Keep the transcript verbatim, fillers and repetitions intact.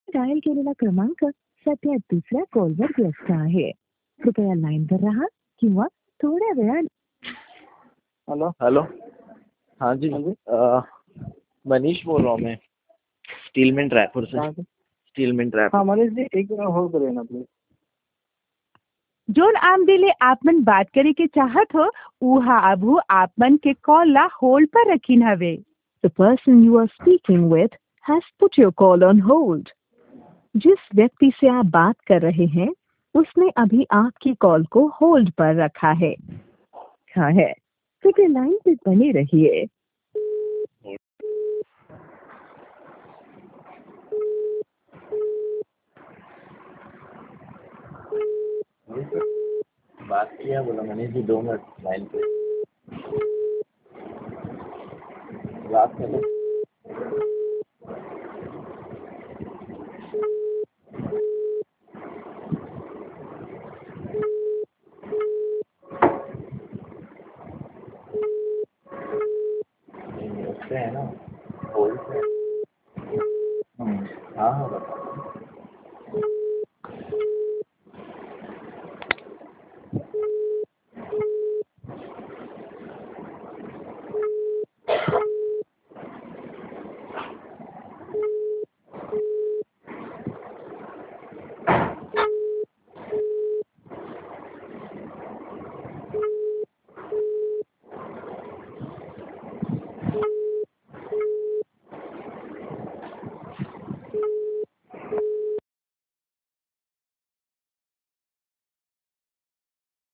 Dial केलेला क्रमांक सध्या दुसऱ्या कॉलवर व्यस्त आहे. कृपया लाईनवर राहा किंवा थोड्या वेळाने. Hello hello. हाँ जी, हाँ जी। अ, मनीष बोल रहा हूँ मैं, स्टीलमिंट रायपुर से। कहाँ से? स्टीलमिंट रायपुर। हाँ मनीष जी, एक मिनट होल्ड करिए ना प्लीज। जोन आमदिले आपमन बात करे के चाहत हो उहा अबू आपमन के कॉल ला होल्ड पर रखिन हवे। The person you are speaking with has put your call on hold. जिस व्यक्ति से आप बात कर रहे हैं उसने अभी आपकी कॉल को होल्ड पर रखा है। हाँ है, कृपया लाइन पे बने रहिए। बात किया, बोला मनीष जी दो मिनट लाइन पे बात करो। नहीं, उस पे है ना, होल्ड पे। हम्म, हाँ हाँ बता।